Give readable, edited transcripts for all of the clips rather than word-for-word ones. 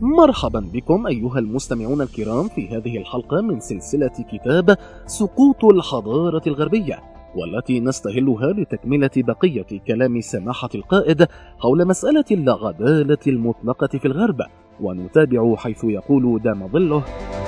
مرحبا بكم أيها المستمعون الكرام في هذه الحلقة من سلسلة كتاب سقوط الحضارة الغربية، والتي نستهلها لتكملة بقية كلام سماحة القائد حول مسألة العدالة المطلقة في الغرب، ونتابع حيث يقول دام ظله: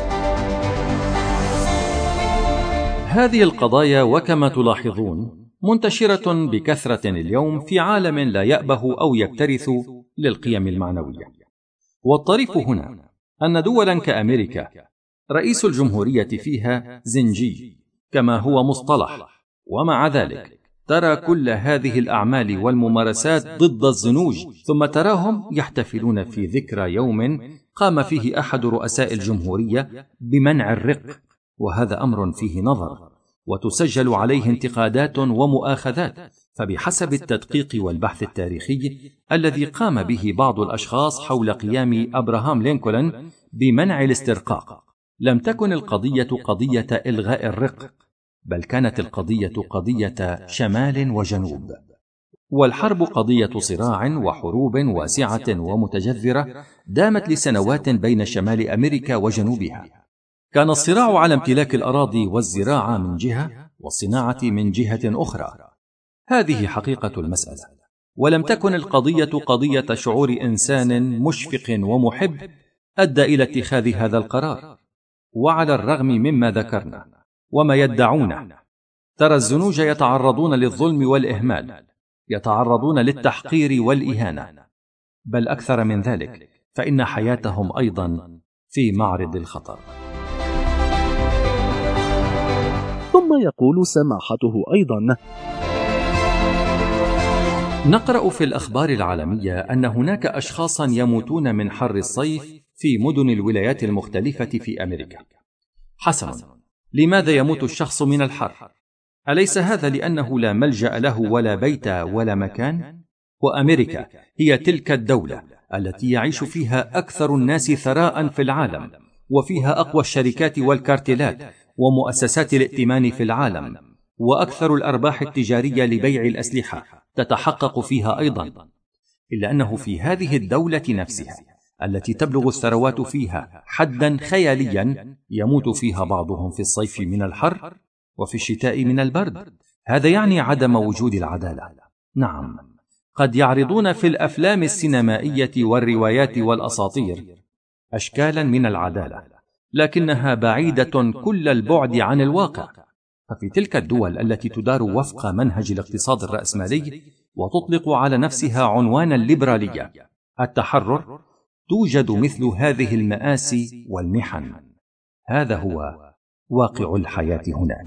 هذه القضايا وكما تلاحظون منتشرة بكثرة اليوم في عالم لا يأبه أو يكترث للقيم المعنوية. والطريف هنا أن دولا كأمريكا رئيس الجمهورية فيها زنجي كما هو مصطلح، ومع ذلك ترى كل هذه الأعمال والممارسات ضد الزنوج، ثم تراهم يحتفلون في ذكرى يوم قام فيه أحد رؤساء الجمهورية بمنع الرق، وهذا أمر فيه نظر وتسجل عليه انتقادات ومؤاخذات. فبحسب التدقيق والبحث التاريخي الذي قام به بعض الأشخاص حول قيام أبراهام لينكولن بمنع الاسترقاق، لم تكن القضية قضية إلغاء الرق، بل كانت القضية قضية شمال وجنوب، والحرب قضية صراع وحروب واسعة ومتجذرة دامت لسنوات بين شمال أمريكا وجنوبها. كان الصراع على امتلاك الأراضي والزراعة من جهة، والصناعة من جهة أخرى. هذه حقيقة المسألة، ولم تكن القضية قضية شعور إنسان مشفق ومحب أدى إلى اتخاذ هذا القرار. وعلى الرغم مما ذكرنا وما يدعونه، ترى الزنوج يتعرضون للظلم والإهمال، يتعرضون للتحقير والإهانة، بل أكثر من ذلك، فإن حياتهم أيضا في معرض الخطر. ثم يقول سماحته أيضا: نقرأ في الأخبار العالمية أن هناك أشخاصا يموتون من حر الصيف في مدن الولايات المختلفة في أمريكا. حسنا، لماذا يموت الشخص من الحر؟ أليس هذا لأنه لا ملجأ له ولا بيت ولا مكان؟ وأمريكا هي تلك الدولة التي يعيش فيها أكثر الناس ثراء في العالم، وفيها أقوى الشركات والكارتيلات ومؤسسات الائتمان في العالم، وأكثر الأرباح التجارية لبيع الأسلحة تتحقق فيها أيضا. إلا أنه في هذه الدولة نفسها التي تبلغ الثروات فيها حدا خياليا يموت فيها بعضهم في الصيف من الحر وفي الشتاء من البرد. هذا يعني عدم وجود العدالة. نعم، قد يعرضون في الأفلام السينمائية والروايات والأساطير أشكالا من العدالة، لكنها بعيدة كل البعد عن الواقع. ففي تلك الدول التي تدار وفق منهج الاقتصاد الرأسمالي وتطلق على نفسها عنوان الليبرالية التحرر، توجد مثل هذه المآسي والمحن. هذا هو واقع الحياة هناك.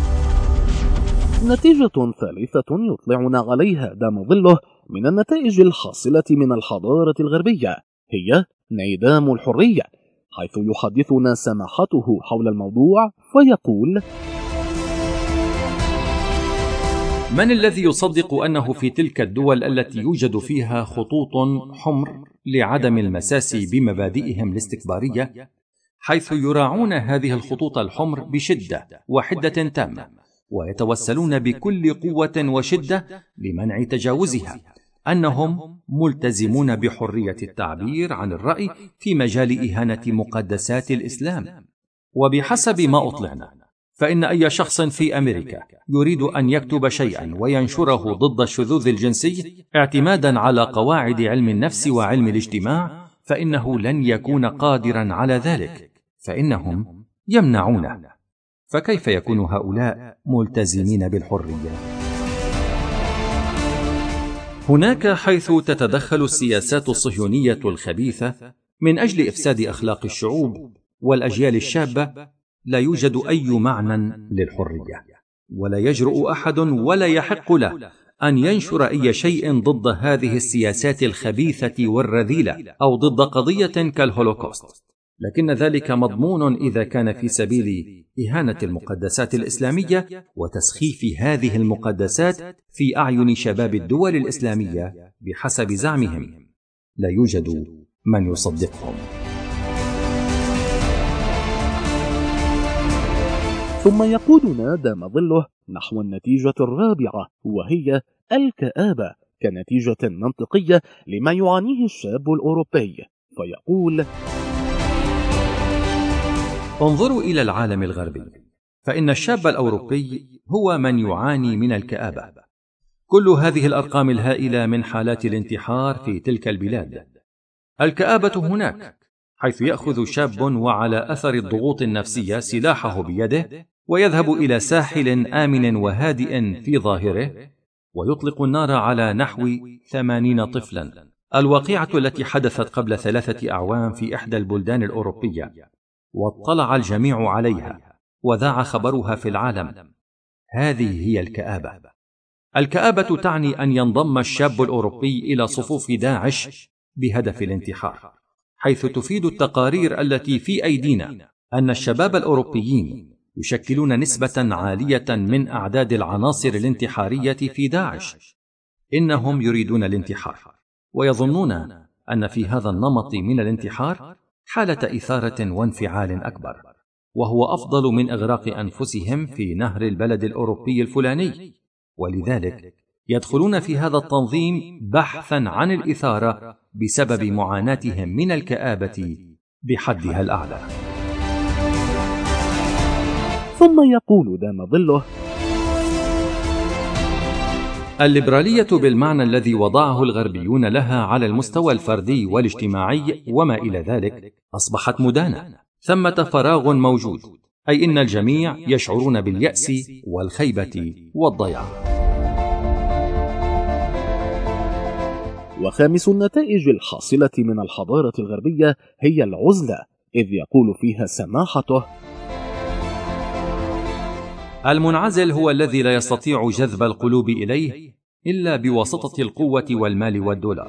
نتيجة ثالثة يطلعنا عليها دام ظله من النتائج الحاصلة من الحضارة الغربية هي انعدام الحرية، حيث يحدثنا سماحته حول الموضوع فيقول: من الذي يصدق أنه في تلك الدول التي يوجد فيها خطوط حمر لعدم المساس بمبادئهم الاستكبارية، حيث يراعون هذه الخطوط الحمر بشدة وحدة تامة، ويتوسلون بكل قوة وشدة لمنع تجاوزها، أنهم ملتزمون بحرية التعبير عن الرأي في مجال إهانة مقدسات الإسلام؟ وبحسب ما أطلعنا، فإن أي شخص في أمريكا يريد أن يكتب شيئا وينشره ضد الشذوذ الجنسي اعتمادا على قواعد علم النفس وعلم الاجتماع، فإنه لن يكون قادرا على ذلك، فإنهم يمنعونه. فكيف يكون هؤلاء ملتزمين بالحرية؟ هناك حيث تتدخل السياسات الصهيونية الخبيثة من أجل إفساد أخلاق الشعوب والأجيال الشابة، لا يوجد أي معنى للحرية، ولا يجرؤ أحد ولا يحق له أن ينشر أي شيء ضد هذه السياسات الخبيثة والرذيلة أو ضد قضية كالهولوكوست، لكن ذلك مضمون إذا كان في سبيل إهانة المقدسات الإسلامية وتسخيف هذه المقدسات في أعين شباب الدول الإسلامية بحسب زعمهم. لا يوجد من يصدقهم. ثم يقودنا دام ظله نحو النتيجة الرابعة، وهي الكآبة كنتيجة منطقية لما يعانيه الشاب الأوروبي، فيقول: انظروا إلى العالم الغربي، فإن الشاب الأوروبي هو من يعاني من الكآبة. كل هذه الأرقام الهائلة من حالات الانتحار في تلك البلاد. الكآبة هناك، حيث يأخذ شاب وعلى أثر الضغوط النفسية سلاحه بيده ويذهب إلى ساحل آمن وهادئ في ظاهره ويطلق النار على نحو 80 طفلا. الواقعة التي حدثت قبل 3 أعوام في إحدى البلدان الأوروبية، واطلع الجميع عليها وذاع خبرها في العالم. هذه هي الكآبة. الكآبة تعني أن ينضم الشاب الأوروبي إلى صفوف داعش بهدف الانتحار، حيث تفيد التقارير التي في أيدينا أن الشباب الأوروبيين يشكلون نسبة عالية من أعداد العناصر الانتحارية في داعش. إنهم يريدون الانتحار ويظنون أن في هذا النمط من الانتحار حالة إثارة وانفعال أكبر، وهو أفضل من إغراق أنفسهم في نهر البلد الأوروبي الفلاني، ولذلك يدخلون في هذا التنظيم بحثا عن الإثارة بسبب معاناتهم من الكآبة بحدها الأعلى. ثم يقول دام ظله: الليبرالية بالمعنى الذي وضعه الغربيون لها على المستوى الفردي والاجتماعي وما إلى ذلك أصبحت مدانة. ثمة فراغ موجود، أي إن الجميع يشعرون باليأس والخيبة والضياع. وخامس النتائج الحاصلة من الحضارة الغربية هي العزلة، إذ يقول فيها سماحته: المنعزل هو الذي لا يستطيع جذب القلوب إليه إلا بواسطة القوة والمال والدولار.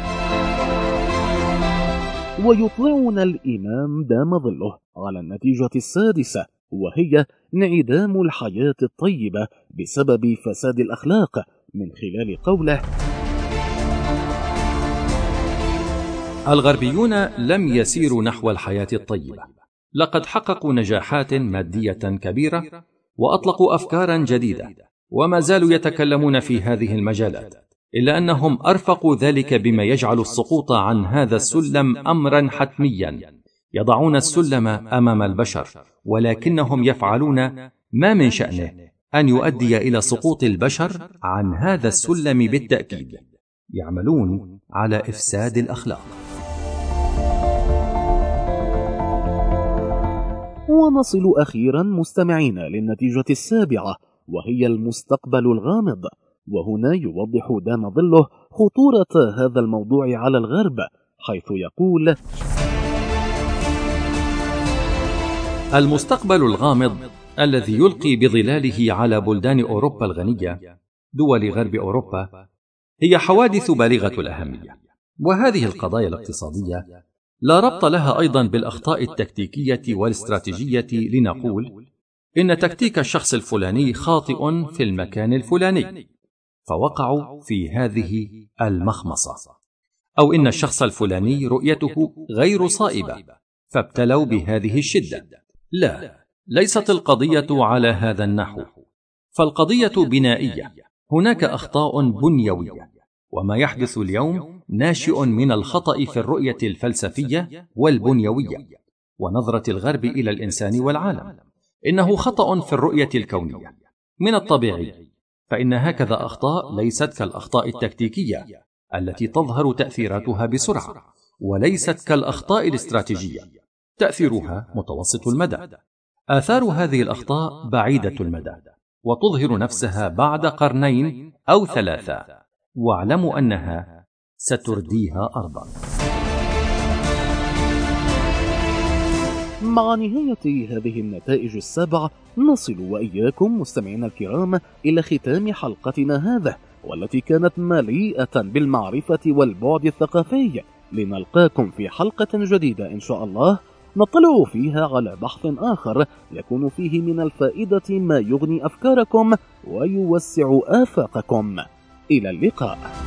ويطلعنا الإمام دام ظله على النتيجة السادسة، وهي انعدام الحياة الطيبة بسبب فساد الأخلاق، من خلال قوله: الغربيون لم يسيروا نحو الحياة الطيبة، لقد حققوا نجاحات مادية كبيرة وأطلقوا أفكارا جديدة، وما زالوا يتكلمون في هذه المجالات، إلا أنهم أرفقوا ذلك بما يجعل السقوط عن هذا السلم أمرا حتميا. يضعون السلم أمام البشر، ولكنهم يفعلون ما من شأنه أن يؤدي إلى سقوط البشر عن هذا السلم بالتأكيد. يعملون على إفساد الأخلاق. ونصل أخيرا مستمعين للنتيجة السابعة، وهي المستقبل الغامض. وهنا يوضح دام ظله خطورة هذا الموضوع على الغرب، حيث يقول: المستقبل الغامض الذي يلقي بظلاله على بلدان أوروبا الغنية، دول غرب أوروبا، هي حوادث بالغة الأهمية. وهذه القضايا الاقتصادية لا ربط لها أيضا بالأخطاء التكتيكية والاستراتيجية، لنقول إن تكتيك الشخص الفلاني خاطئ في المكان الفلاني فوقعوا في هذه المخمصة، أو إن الشخص الفلاني رؤيته غير صائبة فابتلوا بهذه الشدة. لا، ليست القضية على هذا النحو، فالقضية بنائية. هناك أخطاء بنيوية، وما يحدث اليوم ناشئ من الخطأ في الرؤية الفلسفية والبنيوية ونظرة الغرب إلى الإنسان والعالم. إنه خطأ في الرؤية الكونية. من الطبيعي فإن هكذا أخطاء ليست كالأخطاء التكتيكية التي تظهر تأثيراتها بسرعة، وليست كالأخطاء الاستراتيجية تأثيرها متوسط المدى. آثار هذه الأخطاء بعيدة المدى وتظهر نفسها بعد 2 قرون أو 3، واعلموا أنها سترديها أرضا. مع نهاية هذه النتائج السبع نصل وإياكم مستمعينا الكرام إلى ختام حلقتنا هذا، والتي كانت مليئة بالمعرفة والبعد الثقافي. لنلقاكم في حلقة جديدة إن شاء الله، نطلع فيها على بحث آخر يكون فيه من الفائدة ما يغني أفكاركم ويوسع آفاقكم. إلى اللقاء.